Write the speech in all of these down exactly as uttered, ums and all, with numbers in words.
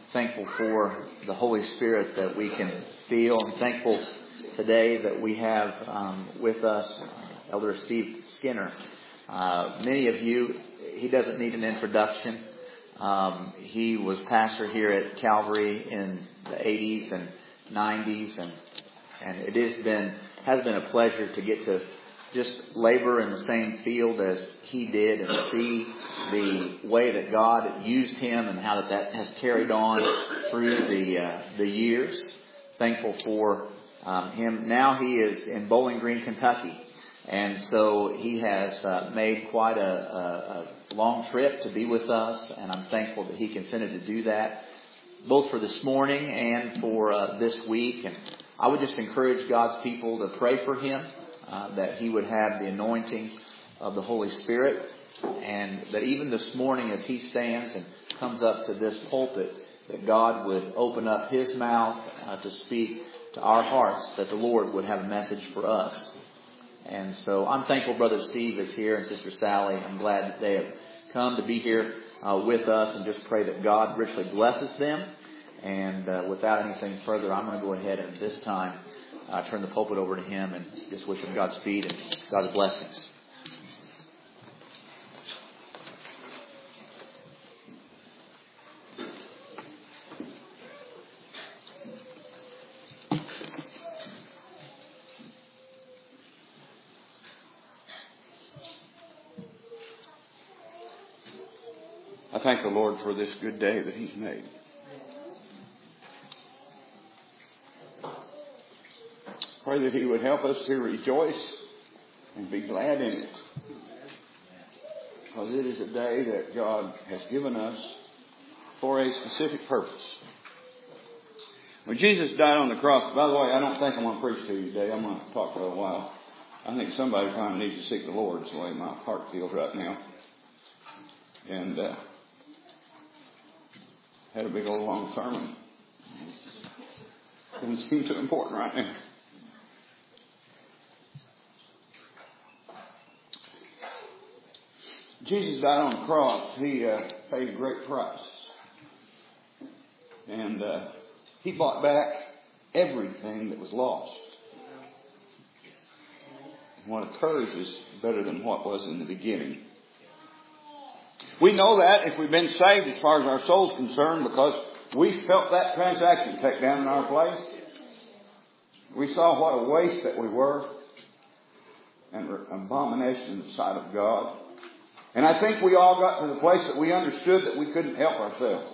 thankful for the Holy Spirit that we can feel. I'm thankful today that we have um, with us Elder Steve Skinner. Uh, many of you, he doesn't need an introduction. Um, he was pastor here at Calvary in the eighties and nineties, and and it has been has been a pleasure to get to just labor in the same field as he did and see the way that God used him and how that, that has carried on through the uh, the years. Thankful for um, him. Now he is in Bowling Green, Kentucky, and so he has uh, made quite a, a, a long trip to be with us, and I'm thankful that he consented to do that, both for this morning and for uh, this week. And I would just encourage God's people to pray for him, uh, that he would have the anointing of the Holy Spirit, and that even this morning as he stands and comes up to this pulpit, that God would open up his mouth uh, to speak to our hearts, that the Lord would have a message for us. And so I'm thankful Brother Steve is here and Sister Sally. I'm glad that they have come to be here uh, with us, and just pray that God richly blesses them. And uh, without anything further, I'm going to go ahead and at this time uh, turn the pulpit over to him and just wish him Godspeed and God's blessings. I thank the Lord for this good day that He's made. Pray that He would help us to rejoice and be glad in it. Because it is a day that God has given us for a specific purpose. When Jesus died on the cross, by the way, I don't think I'm going to preach to you today. I'm going to talk for a while. I think somebody kind of needs to seek the Lord. It's the way my heart feels right now. And uh, had a big old long sermon. Doesn't seem too important right now. Jesus died on the cross. He uh, paid a great price. And uh, He bought back everything that was lost. And what occurs is better than what was in the beginning. We know that if we've been saved as far as our soul's concerned, because we felt that transaction take down in our place. We saw what a waste that we were and an abomination in the sight of God. And I think we all got to the place that we understood that we couldn't help ourselves.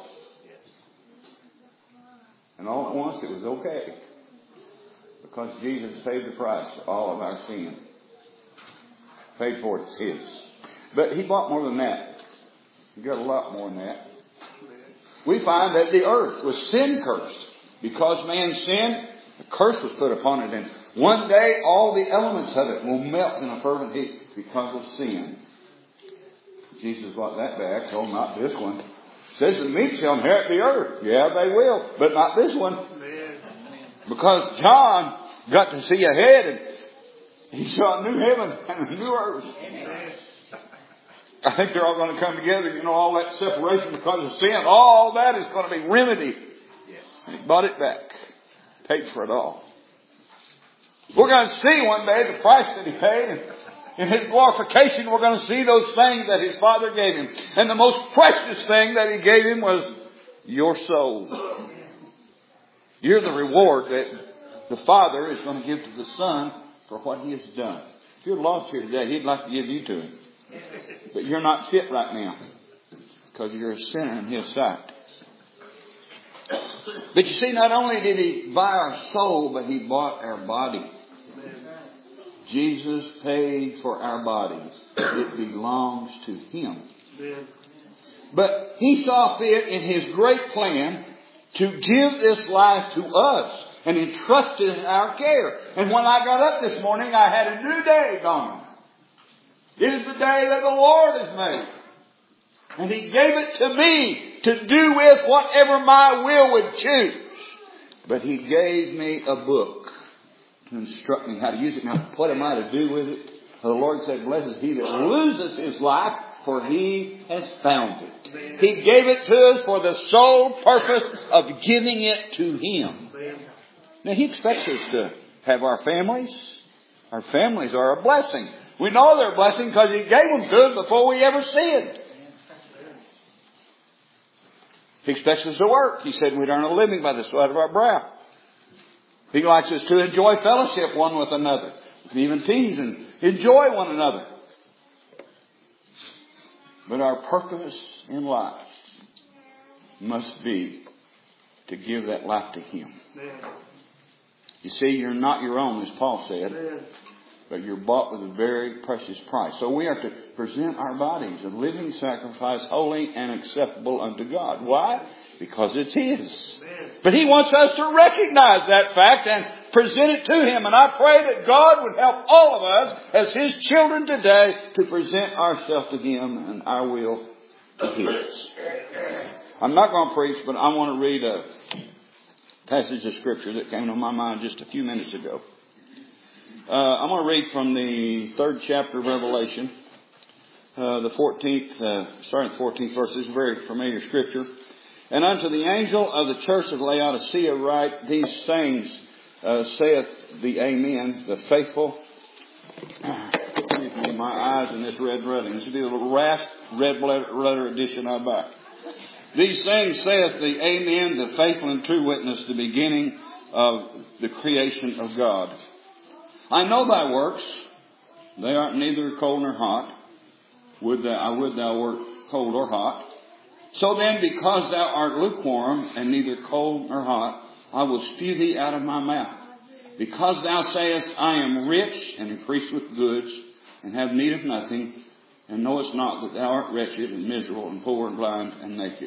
And all at once it was okay, because Jesus paid the price for all of our sin. Paid for it, it's His. But He bought more than that. He got a lot more than that. We find that the earth was sin cursed. Because man sinned, a curse was put upon it. And one day all the elements of it will melt in a fervent heat because of sin. Jesus brought that back. Oh, not this one. It says the meek shall inherit the earth. Yeah, they will. But not this one. Because John got to see ahead, and he saw a new heaven and a new earth. I think they're all going to come together. You know, all that separation because of sin, all that is going to be remedied. And He bought it back. Paid for it all. We're going to see one day the price that He paid. And in His glorification, we're going to see those things that His Father gave Him. And the most precious thing that He gave Him was your soul. You're the reward that the Father is going to give to the Son for what He has done. If you're lost here today, He'd like to give you to Him. But you're not fit right now because you're a sinner in His sight. But you see, not only did He buy our soul, but He bought our body. Jesus paid for our bodies. It belongs to Him. But He saw fit in His great plan to give this life to us and entrust it in our care. And when I got up this morning, I had a new day dawning. It is the day that the Lord has made. And He gave it to me to do with whatever my will would choose. But He gave me a book to instruct me how to use it. Now, what am I to do with it? The Lord said, blessed is he that loses his life for He has found it. He gave it to us for the sole purpose of giving it to Him. Now He expects us to have our families. Our families are a blessing. We know they're a blessing because He gave them to us before we ever sinned. He expects us to work. He said we'd earn a living by the sweat of our brow. He likes us to enjoy fellowship one with another. We can even tease and enjoy one another. But our purpose in life must be to give that life to Him. You see, you're not your own, as Paul said, but you're bought with a very precious price. So we are to present our bodies a living sacrifice, holy and acceptable unto God. Why? Because it's His. But He wants us to recognize that fact and present it to Him. And I pray that God would help all of us as His children today to present ourselves to Him and our will to His. I'm not going to preach, but I want to read a passage of Scripture that came to my mind just a few minutes ago. Uh, I'm going to read from the third chapter of Revelation, uh, the fourteenth, uh, starting the fourteenth verse. This is a very familiar Scripture. And unto the angel of the church of Laodicea write, these things uh, saith the Amen, the faithful. Excuse me, my eyes in this red writing. This will be the little rasp red letter edition I buy. These things saith the Amen, the faithful and true witness, the beginning of the creation of God. I know thy works. They are neither cold nor hot. Would thou, I would thou wert cold or hot. So then, because thou art lukewarm and neither cold nor hot, I will spew thee out of my mouth. Because thou sayest, I am rich and increased with goods and have need of nothing, and knowest not that thou art wretched and miserable and poor and blind and naked.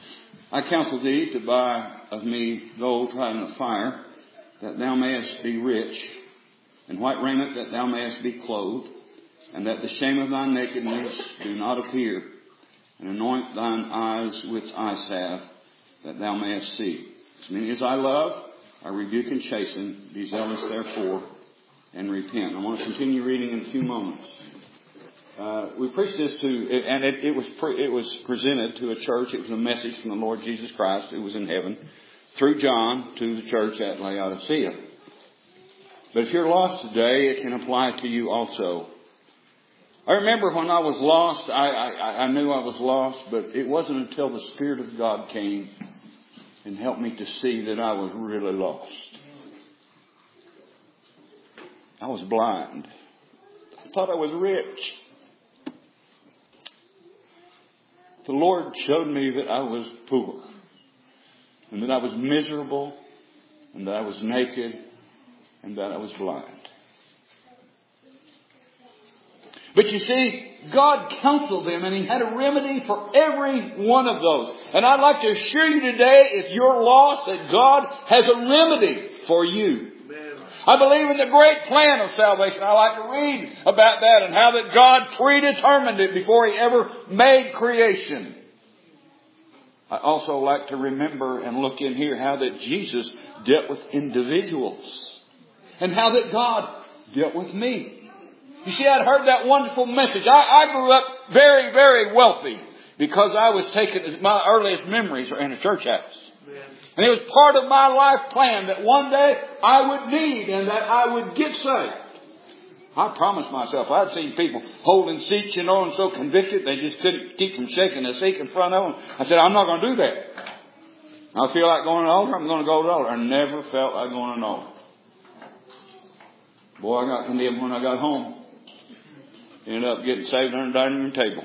I counsel thee to buy of me gold tried in the fire, that thou mayest be rich, and white raiment that thou mayest be clothed, and that the shame of thy nakedness do not appear, and anoint thine eyes with eye salve, that thou mayest see. As many as I love, I rebuke and chasten. Be zealous therefore, and repent. I want to continue reading in a few moments. Uh, we preached this to, and it, it was pre, it was presented to a church. It was a message from the Lord Jesus Christ, who was in heaven, through John to the church at Laodicea. But if you're lost today, it can apply to you also. I remember when I was lost, I, I, I knew I was lost, but it wasn't until the Spirit of God came and helped me to see that I was really lost. I was blind. I thought I was rich. The Lord showed me that I was poor, and that I was miserable, and that I was naked, and that I was blind. But you see, God counseled them, and He had a remedy for every one of those. And I'd like to assure you today, if you're lost, that God has a remedy for you. I believe in the great plan of salvation. I like to read about that and how that God predetermined it before He ever made creation. I also like to remember and look in here how that Jesus dealt with individuals and how that God dealt with me. You see, I'd heard that wonderful message. I, I grew up very, very wealthy because I was taken, my earliest memories are in a church house. And it was part of my life plan that one day I would need and that I would get saved. I promised myself. I'd seen people holding seats, you know, and so convicted they just couldn't keep from shaking the seat in front of them. I said, I'm not going to do that. I feel like going to the altar, I'm going to go to the altar. I never felt like going to an altar. Boy, I got condemned when I got home. Ended up getting saved under the dining room table.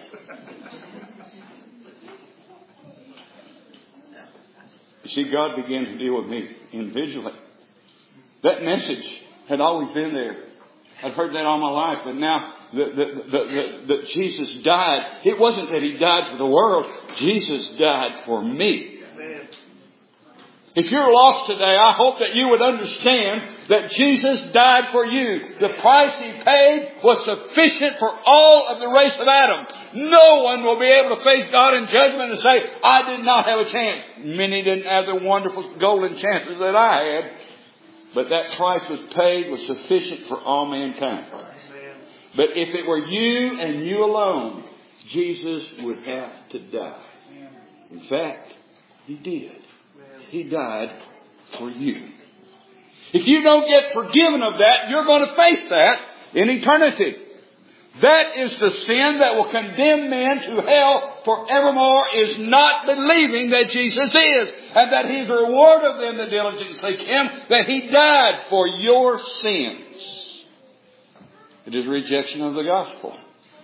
You see, God began to deal with me individually. That message had always been there. I'd heard that all my life, but now that, that, that, that Jesus died, it wasn't that He died for the world. Jesus died for me. If you're lost today, I hope that you would understand that Jesus died for you. The price He paid was sufficient for all of the race of Adam. No one will be able to face God in judgment and say, I did not have a chance. Many didn't have the wonderful golden chances that I had. But that price was paid, was sufficient for all mankind. But if it were you and you alone, Jesus would have to die. In fact, He did. He died for you. If you don't get forgiven of that, you're going to face that in eternity. That is the sin that will condemn men to hell forevermore, is not believing that Jesus is, and that He's the reward of them that diligently seek Him, that He died for your sins. It is rejection of the gospel.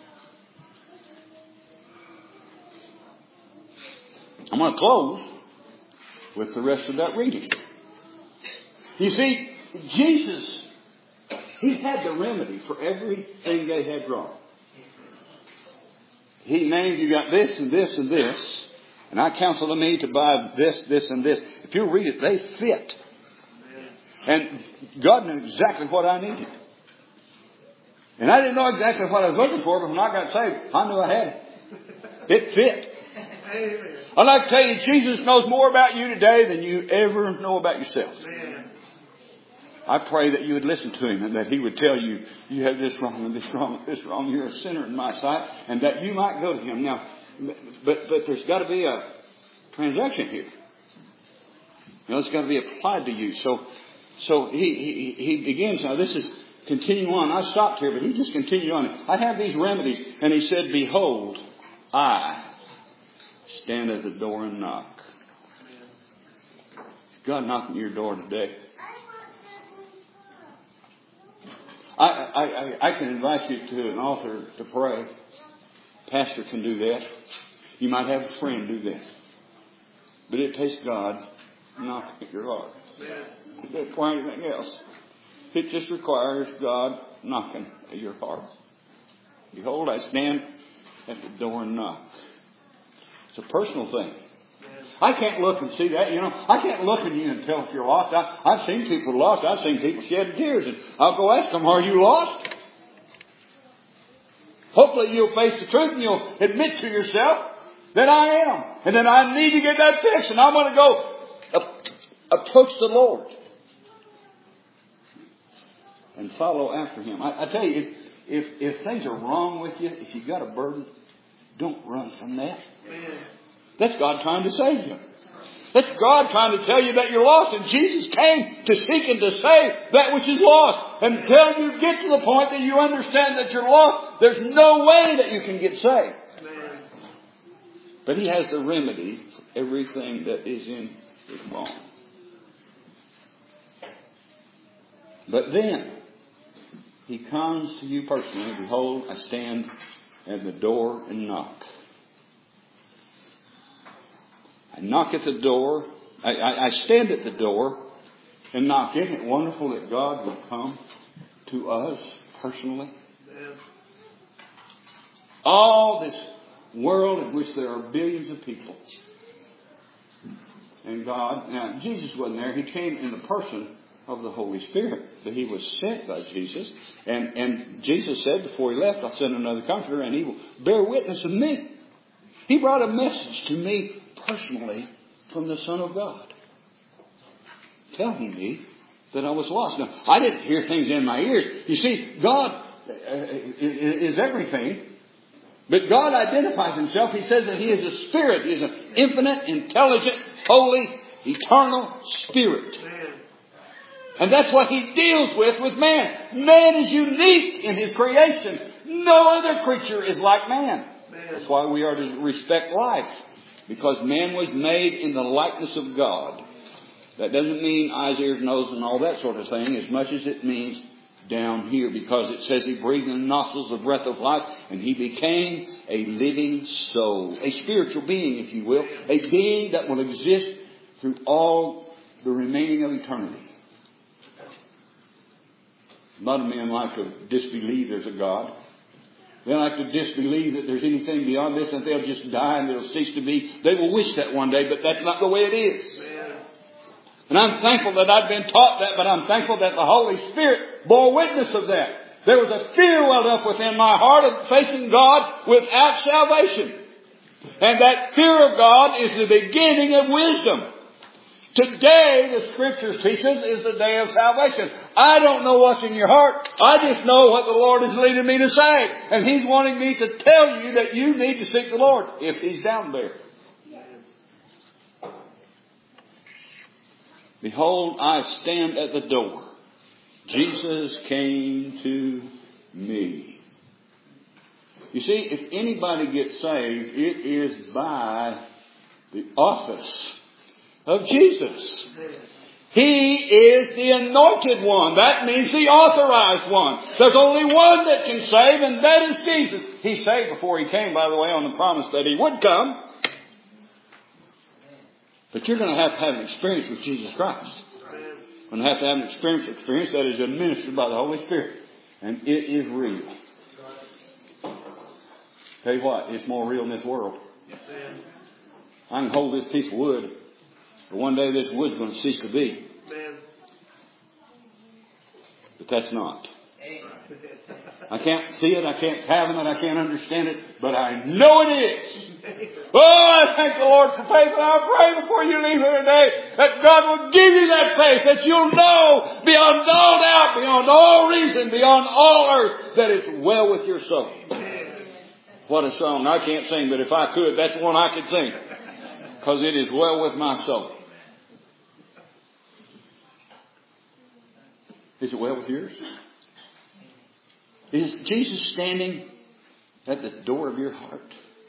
I'm going to close with the rest of that reading. You see, Jesus, He had the remedy for everything they had wrong. He named, you got this and this and this, and I counsel me to buy this, this and this. If you read it, they fit. And God knew exactly what I needed. And I didn't know exactly what I was looking for, but when I got saved, I knew I had it. It fit. I'd like to tell you, Jesus knows more about you today than you ever know about yourself. I pray that you would listen to Him and that He would tell you, you have this wrong and this wrong and this wrong. You're a sinner in my sight, and that you might go to Him. Now, but, but there's got to be a transaction here. You know, it's got to be applied to you. So, so he, he, he begins. Now, this is continuing on. I stopped here, but he just continued on. I have these remedies. And he said, behold, I stand at the door and knock. God knocking at your door today. I, I, I, I can invite you to an altar to pray. Pastor can do that. You might have a friend do that. But it takes God knocking at your heart. It doesn't require anything else. It just requires God knocking at your heart. Behold, I stand at the door and knock. It's a personal thing. I can't look and see that, you know. I can't look at you and tell if you're lost. I, I've seen people lost. I've seen people shed tears. And I'll go ask them, are you lost? Hopefully you'll face the truth and you'll admit to yourself that I am. And that I need to get that fixed. And I'm going to go approach the Lord and follow after Him. I, I tell you, if, if, if things are wrong with you, if you've got a burden, don't run from that. Amen. That's God trying to save you. That's God trying to tell you that you're lost. And Jesus came to seek and to save that which is lost. Until you get to the point that you understand that you're lost, there's no way that you can get saved. Amen. But He has the remedy for everything that is in is wrong. But then He comes to you personally. Behold, I stand at the door and knock. I knock at the door. I, I, I stand at the door and knock. Isn't it wonderful that God will come to us personally? Yeah. All this world in which there are billions of people. And God, now Jesus wasn't there. He came in the person of the Holy Spirit. That He was sent by Jesus. And, and Jesus said before He left, I'll send another Comforter and He will bear witness of me. He brought a message to me personally from the Son of God, telling me that I was lost. Now, I didn't hear things in my ears. You see, God is everything, but God identifies Himself. He says that He is a spirit. He is an infinite, intelligent, holy, eternal spirit. And that's what He deals with with man. Man is unique in his creation. No other creature is like man. That's why we are to respect life. Because man was made in the likeness of God. That doesn't mean eyes, ears, nose, and all that sort of thing, as much as it means down here. Because it says He breathed in the nostrils the breath of life, and He became a living soul. A spiritual being, if you will. A being that will exist through all the remaining of eternity. A lot of men like to disbelieve there's a God. They like to disbelieve that there's anything beyond this, and they'll just die and it'll cease to be. They will wish that one day, but that's not the way it is. Amen. And I'm thankful that I've been taught that, but I'm thankful that the Holy Spirit bore witness of that. There was a fear welled up within my heart of facing God without salvation. And that fear of God is the beginning of wisdom. Today, the Scriptures teach us, is the day of salvation. I don't know what's in your heart. I just know what the Lord is leading me to say. And He's wanting me to tell you that you need to seek the Lord if He's down there. Behold, I stand at the door. Jesus came to me. You see, if anybody gets saved, it is by the office of Jesus. He is the anointed one. That means the authorized one. There's only one that can save, and that is Jesus. He saved before He came, by the way, on the promise that He would come. But you're going to have to have an experience with Jesus Christ. You're going to have to have an experience, experience that is administered by the Holy Spirit. And it is real. Tell you what, it's more real in this world. I can hold this piece of wood, but one day this wood's going to cease to be. But that's not. I can't see it, I can't fathom it, I can't understand it, but I know it is. Oh, I thank the Lord for faith, and I pray before you leave here today that God will give you that faith, that you'll know beyond all doubt, beyond all reason, beyond all earth, that it's well with your soul. What a song. I can't sing, but if I could, that's the one I could sing. Because it is well with my soul. Is it well with yours? Is Jesus standing at the door of your heart?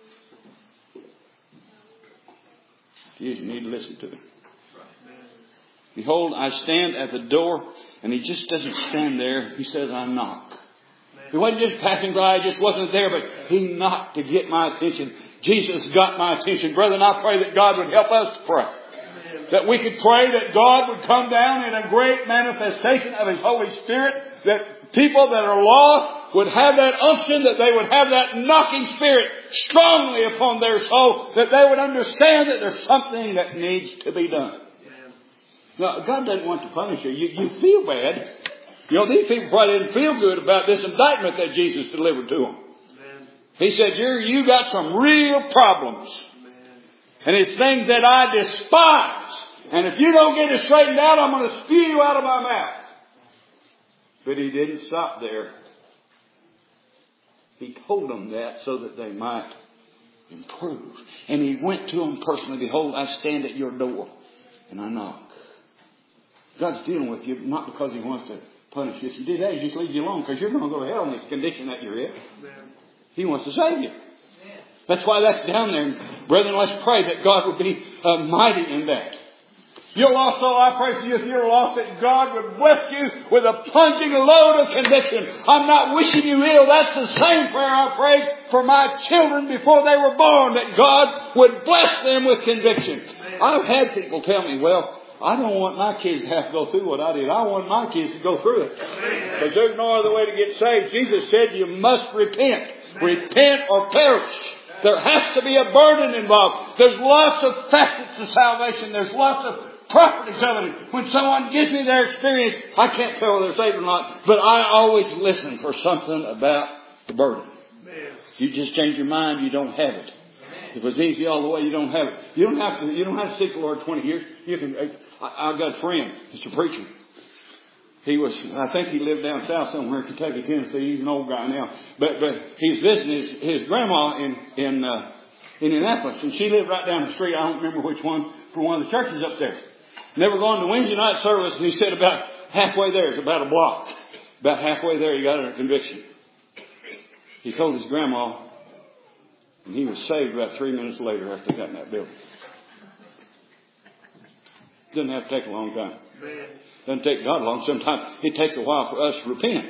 If he is, you need to listen to him. Behold, I stand at the door, and he just doesn't stand there. He says, I knock. He wasn't just passing by, he just wasn't there, but he knocked to get my attention. Jesus got my attention. Brethren, I pray that God would help us to pray. That we could pray that God would come down in a great manifestation of His Holy Spirit. That people that are lost would have that unction, that they would have that knocking spirit strongly upon their soul. That they would understand that there's something that needs to be done. Now, God doesn't want to punish you. You, you feel bad. You know, these people probably didn't feel good about this indictment that Jesus delivered to them. He said, you you got some real problems. And it's things that I despise. And if you don't get it straightened out, I'm going to spew you out of my mouth. But he didn't stop there. He told them that so that they might improve. And he went to them personally. Behold, I stand at your door and I knock. God's dealing with you not because he wants to punish you. If you do that, he just leaves you alone because you're going to go to hell in this condition that you're in. He wants to save you. That's why that's down there. Brethren, let's pray that God would be uh, mighty in that. You're lost soul, I pray for you if you're lost that God would bless you with a plunging load of conviction. I'm not wishing you ill. That's the same prayer I prayed for my children before they were born, that God would bless them with conviction. I've had people tell me, well, I don't want my kids to have to go through what I did. I want my kids to go through it. Because there's no other way to get saved. Jesus said you must repent. Repent or perish. There has to be a burden involved. There's lots of facets to salvation. There's lots of properties of it. When someone gives me their experience, I can't tell whether they're saved or not. But I always listen for something about the burden. If you just change your mind, you don't have it. If it's easy all the way, you don't have it. You don't have to. You don't have to seek the Lord twenty years. You can. I, I've got a friend. He's a preacher. He was. I think he lived down south somewhere in Kentucky, Tennessee. He's an old guy now. But but he's visiting his, his grandma in in uh, Indianapolis, and she lived right down the street. I don't remember which one, from one of the churches up there. Never gone to Wednesday night service, and he said about halfway there, it's about a block. About halfway there, he got under conviction. He told his grandma. And he was saved about three minutes later after he got in that building. Doesn't have to take a long time. Doesn't take God long. Sometimes it takes a while for us to repent.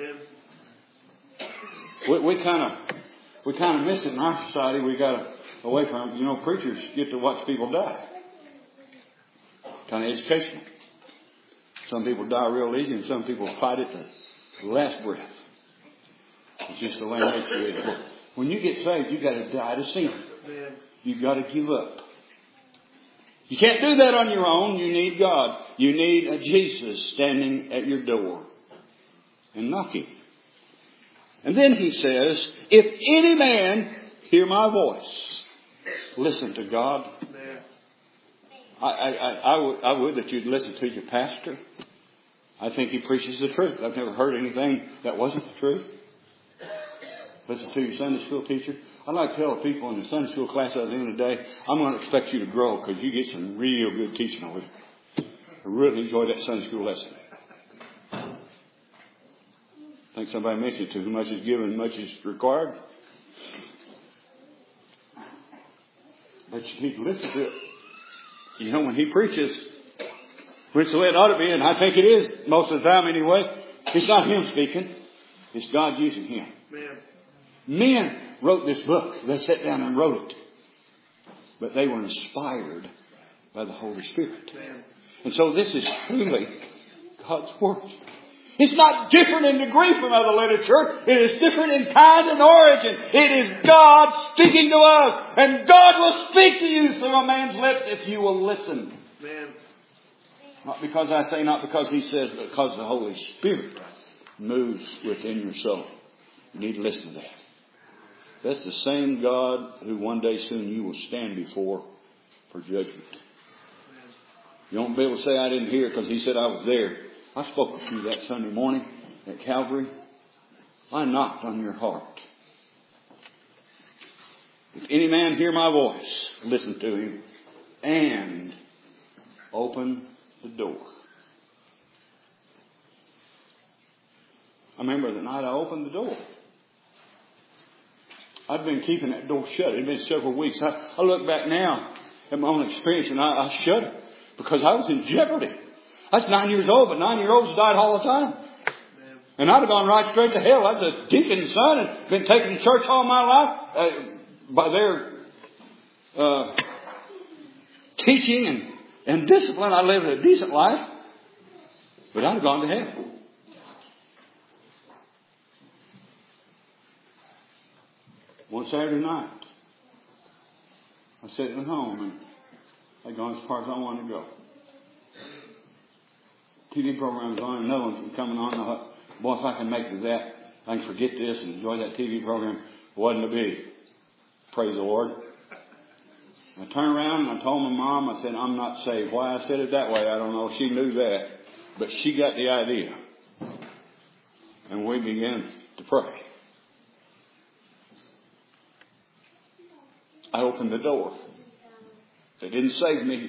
We, we kind of we kind of miss it in our society. We got away from it. You know, preachers get to watch people die. Kind of educational. Some people die real easy, and some people fight it to the last breath. It's just the way nature is. When you get saved, you've got to die to sin. You've got to give up. You can't do that on your own. You need God. You need a Jesus standing at your door and knocking. And then he says, if any man hear my voice, listen to God. I, I, I, I, would, I would that you'd listen to your pastor. I think he preaches the truth. I've never heard anything that wasn't the truth. Listen to your Sunday school teacher. I like to tell people in the Sunday school class at the end of the day, I'm going to expect you to grow because you get some real good teaching over there. I really enjoyed that Sunday school lesson. I think somebody mentioned to whom much is given, much is required. But you need to listen to it. You know, when he preaches, which the way it ought to be, and I think it is most of the time anyway, it's not him speaking. It's God using him. Man. Men wrote this book. They sat down and wrote it. But they were inspired by the Holy Spirit. Man. And so this is truly God's Word. It's not different in degree from other literature. It is different in kind and origin. It is God speaking to us. And God will speak to you through a man's lips if you will listen. Man. Not because I say, not because he says, but because the Holy Spirit moves within your soul. You need to listen to that. That's the same God who one day soon you will stand before for judgment. You won't be able to say I didn't hear because he said I was there. I spoke with you that Sunday morning at Calvary. I knocked on your heart. If any man hear my voice, listen to him and open the door. I remember the night I opened the door. I'd been keeping that door shut. It had been several weeks. I, I look back now at my own experience and I, I shut it because I was in jeopardy. I was nine years old, but nine-year-olds died all the time. And I'd have gone right straight to hell. I was a deacon's son and been taken to church all my life uh, by their uh, teaching and, and discipline. I lived a decent life, but I'd have gone to hell. One Saturday night, I sat at home and I'd gone as far as I wanted to go. T V programs on, another one coming on. I thought, boy, if I can make it to that, I can forget this and enjoy that T V program. It wasn't to be. Praise the Lord. I turned around and I told my mom, I said, I'm not saved. Why I said it that way, I don't know. She knew that. But she got the idea. And we began to pray. I opened the door. It didn't save me.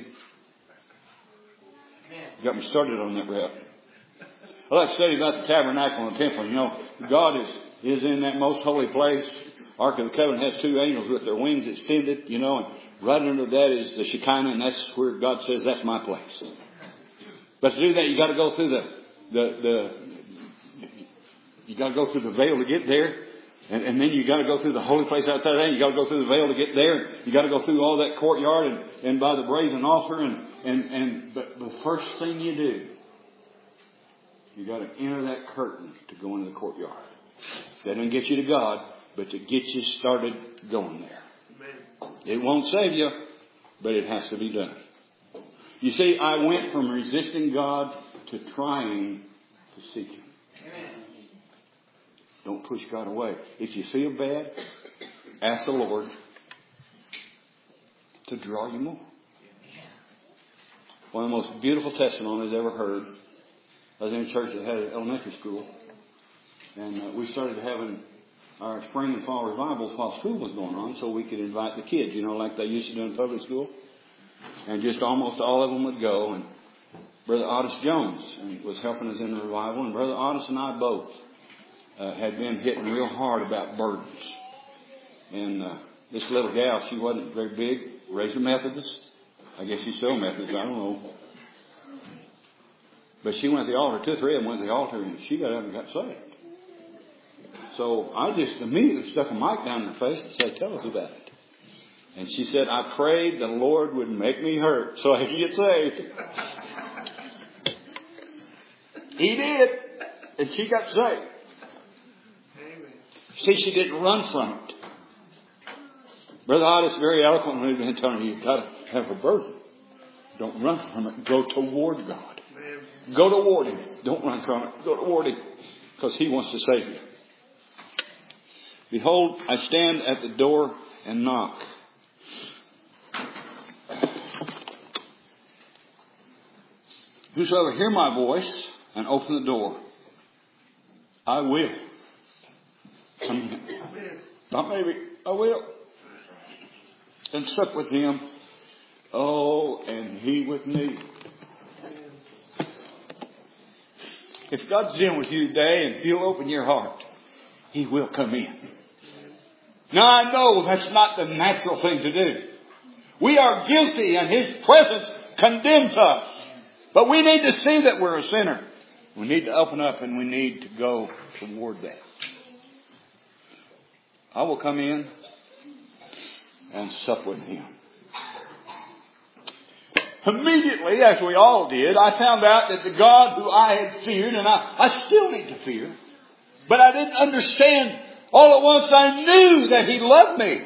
Got me started on that route. I like to study about the tabernacle and the temple. You know, God is, is in that most holy place. Ark of the Covenant has two angels with their wings extended, you know, and right under that is the Shekinah, and that's where God says that's my place. But to do that, you got to go through the, the, the, you got to go through the veil to get there. And, and then you got to go through the holy place outside of that. You got to go through the veil to get there. You got to go through all that courtyard and, and by the brazen altar. And, and, and but the first thing you do, you got to enter that curtain to go into the courtyard. That doesn't get you to God, but to get you started going there. It won't save you, but it has to be done. You see, I went from resisting God to trying to seek Him. Don't push God away. If you feel bad, ask the Lord to draw you more. One of the most beautiful testimonies I ever heard. I was in a church that had an elementary school. And uh, we started having our spring and fall revivals while school was going on so we could invite the kids, you know, like they used to do in public school. And just almost all of them would go. And Brother Otis Jones was helping us in the revival. And Brother Otis and I both Uh, had been hitting real hard about burdens. And uh, this little gal, she wasn't very big, raised a Methodist. I guess she's still a Methodist, I don't know. But she went to the altar, two or three of them went to the altar, and she got up and got saved. So I just immediately stuck a mic down in her face and said, tell us about it. And she said, I prayed the Lord would make me hurt so I could get saved. He did. And she got saved. See, she didn't run from it. Brother Otis very eloquently has been telling you, you've got to have a burden. Don't run from it. Go toward God. Go toward Him. Don't run from it. Go toward Him. Because He wants to save you. Behold, I stand at the door and knock. Whosoever hear my voice and open the door, I will come in. Not maybe, I will. And sup with him. Oh, and he with me. If God's dealing with you today and if you'll open your heart, He will come in. Now I know that's not the natural thing to do. We are guilty and His presence condemns us. But we need to see that we're a sinner. We need to open up and we need to go toward that. I will come in and sup with Him. Immediately, as we all did, I found out that the God who I had feared, and I, I still need to fear, but I didn't understand. All at once I knew that He loved me.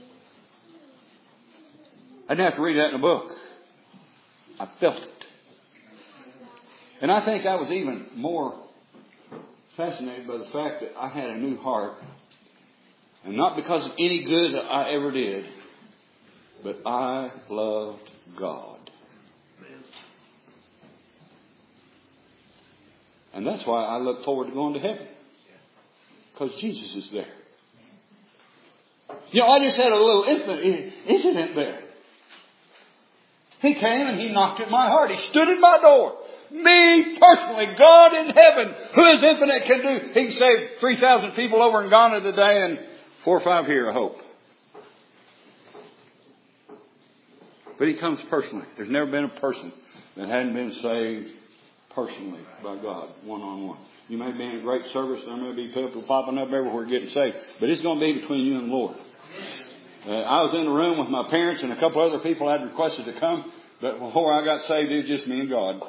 I didn't have to read that in a book. I felt it. And I think I was even more fascinated by the fact that I had a new heart. And not because of any good that I ever did, but I loved God. And that's why I look forward to going to heaven. Because Jesus is there. You know, I just had a little incident there. He came and He knocked at my heart. He stood at my door. Me personally, God in heaven, who is infinite, can do. He can save three thousand people over in Ghana today and four or five here, I hope. But He comes personally. There's never been a person that hadn't been saved personally by God, one-on-one. You may be in a great service. There may be people popping up everywhere getting saved. But it's going to be between you and the Lord. Uh, I was in the room with my parents and a couple other people had requested to come. But before I got saved, it was just me and God.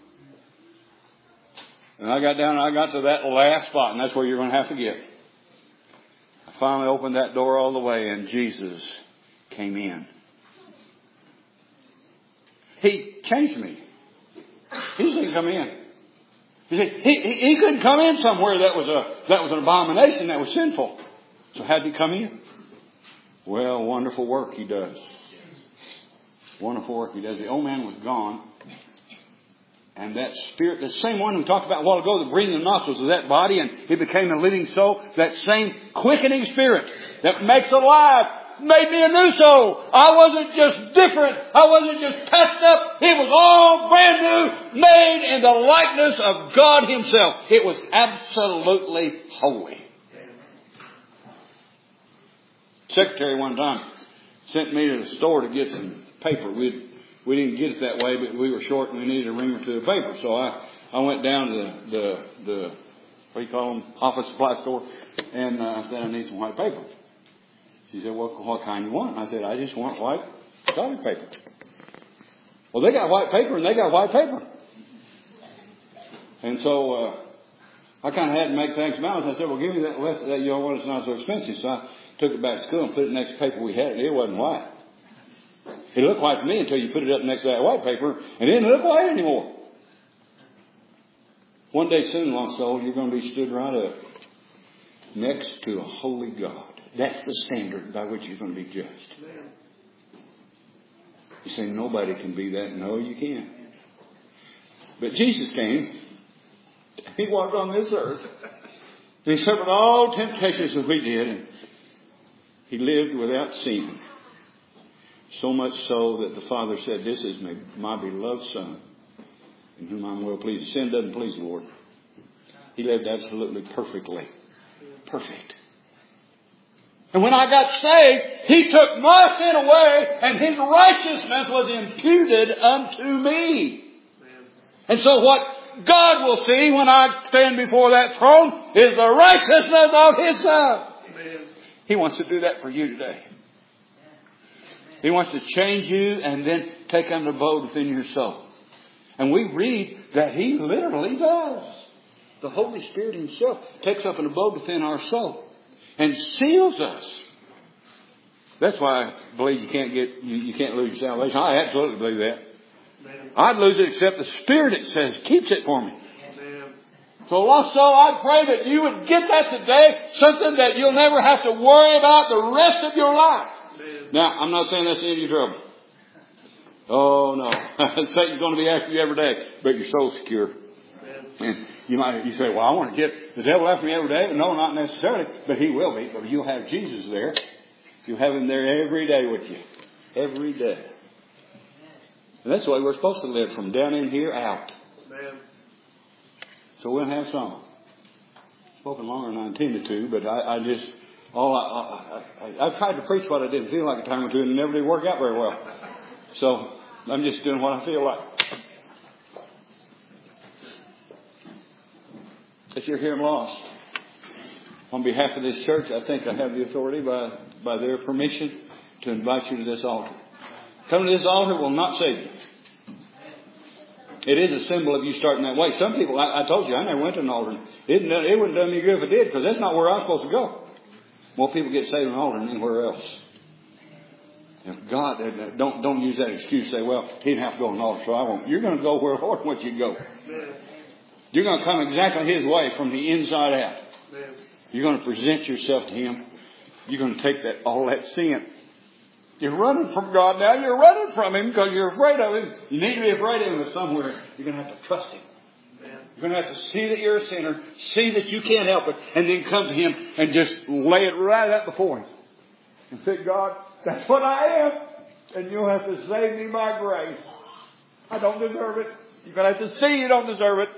And I got down and I got to that last spot. And that's where you're going to have to get. I finally opened that door all the way and Jesus came in. He changed me. He didn't come in. You see, he, he, he couldn't come in somewhere that was a that was an abomination, that was sinful. So how did He come in? Well, wonderful work He does. Wonderful work He does. The old man was gone. And that spirit, the same one we talked about a while ago, the breathing nostrils of that body, and it became a living soul. That same quickening spirit that makes alive made me a new soul. I wasn't just different. I wasn't just touched up. It was all brand new, made in the likeness of God Himself. It was absolutely holy. Secretary one time sent me to the store to get some paper. We we didn't get it that way, but we were short and we needed a ream or two of paper. So I, I went down to the, the, the what do you call them, office supply store, and uh, I said, I need some white paper. She said, well, what kind you want? I said, I just want white toilet paper. Well, they got white paper and they got white paper. And so uh, I kind of had to make things balance. I said, well, give me that left that yellow one. It's not so expensive. So I took it back to school and put it next to paper we had. And it wasn't white. It looked white to me until you put it up next to that white paper. And it didn't look white anymore. One day soon, lost soul, you're going to be stood right up next to a holy God. That's the standard by which you're going to be judged. You say, nobody can be that. No, you can't. But Jesus came. He walked on this earth. He suffered all temptations that we did. And He lived without sin. So much so that the Father said, this is my, my beloved Son, in whom I'm well pleased. Sin doesn't please the Lord. He lived absolutely perfectly. Perfect. And when I got saved, He took my sin away and His righteousness was imputed unto me. And so what God will see when I stand before that throne is the righteousness of His Son. He wants to do that for you today. He wants to change you and then take an abode within your soul. And we read that He literally does. The Holy Spirit Himself takes up an abode within our soul and seals us. That's why I believe you can't get you, you can't lose your salvation. I absolutely believe that. I'd lose it except the Spirit, it says, keeps it for me. So lost soul, I pray that you would get that today, something that you'll never have to worry about the rest of your life. Now, I'm not saying that's the end of your trouble. Oh no. Satan's going to be after you every day, but your soul's secure. And you might, you say, well, I want to get the devil after me every day. No, not necessarily, but he will be. But you'll have Jesus there. You'll have him there every day with you. Every day. And that's the way we're supposed to live, from down in here out. So we'll have some. Spoken longer than I intended to, but I, I just, all I, I, I, I've tried to preach what I didn't feel like a time or two, and it never did work out very well. So I'm just doing what I feel like. If you're here and lost, on behalf of this church, I think I have the authority by, by their permission to invite you to this altar. Coming to this altar will not save you. It is a symbol of you starting that way. Some people, I, I told you, I never went to an altar. It, it wouldn't have done me good if it did, because that's not where I'm supposed to go. More people get saved on an altar than anywhere else. If God, don't don't use that excuse. Say, well, he didn't have to go on an altar, so I won't. You're going to go where the Lord wants you to go. You're going to come exactly his way from the inside out. You're going to present yourself to him. You're going to take that all that sin. You're running from God now. You're running from him because you're afraid of him. You need to be afraid of him, but somewhere you're going to have to trust him. You're going to have to see that you're a sinner, see that you can't help it, and then come to him and just lay it right out before him. And say, God, that's what I am, and you'll have to save me by grace. I don't deserve it. You're going to have to see you don't deserve it.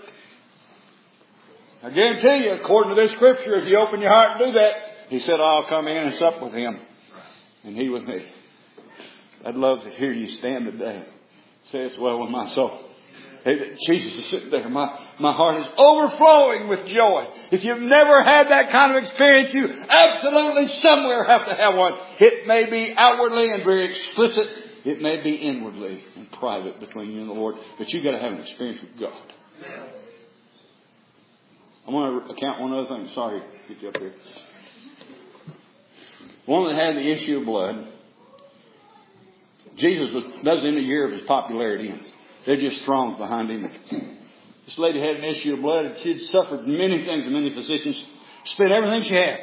I guarantee you, according to this scripture, if you open your heart and do that, he said, I'll come in and sup with him, and he with me. I'd love to hear you stand today. Say it's well with my soul. Hey, Jesus is sitting there. My, my heart is overflowing with joy. If you've never had that kind of experience, you absolutely somewhere have to have one. It may be outwardly and very explicit. It may be inwardly and private between you and the Lord. But you've got to have an experience with God. I want to account one other thing. Sorry to get you up here. One that had the issue of blood. Jesus was, that was in the year of his popularity. They're just throngs behind him. This lady had an issue of blood, and she had suffered many things and many physicians. Spent everything she had.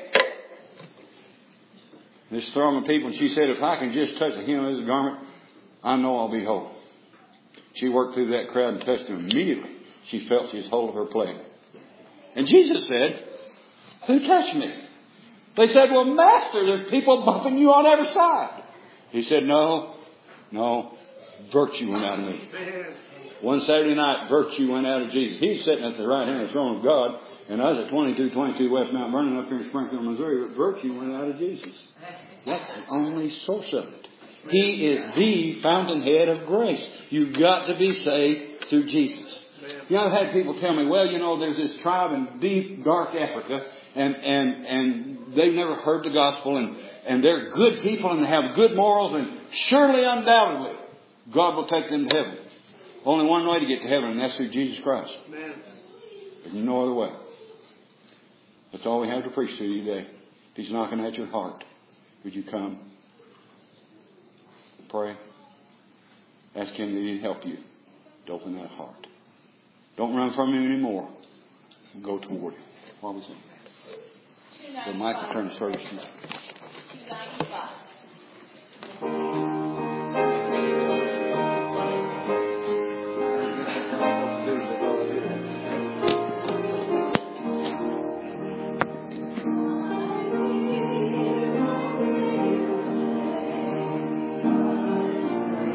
This throng of people, and she said, if I can just touch the hem of his garment, I know I'll be whole. She worked through that crowd and touched him. Immediately, she felt she was whole of her plague. And Jesus said, who touched me? They said, well, Master, there's people bumping you on every side. He said, no, no, virtue went out of me. One Saturday night, virtue went out of Jesus. He's sitting at the right hand of the throne of God. And I was at twenty-two twenty-two West Mount Vernon up here in Springfield, Missouri. But virtue went out of Jesus. That's the only source of it. He is the fountainhead of grace. You've got to be saved through Jesus. You know, I've had people tell me, well, you know, there's this tribe in deep, dark Africa, and, and, and they've never heard the gospel, and, and they're good people, and they have good morals, and surely, undoubtedly, God will take them to heaven. Only one way to get to heaven, and that's through Jesus Christ. Amen. There's no other way. That's all we have to preach to you today. If he's knocking at your heart, would you come? Pray. Ask him that he'd help you to open that heart. Don't run from him anymore. Go toward him. While we sing. The Michael turn the service to you.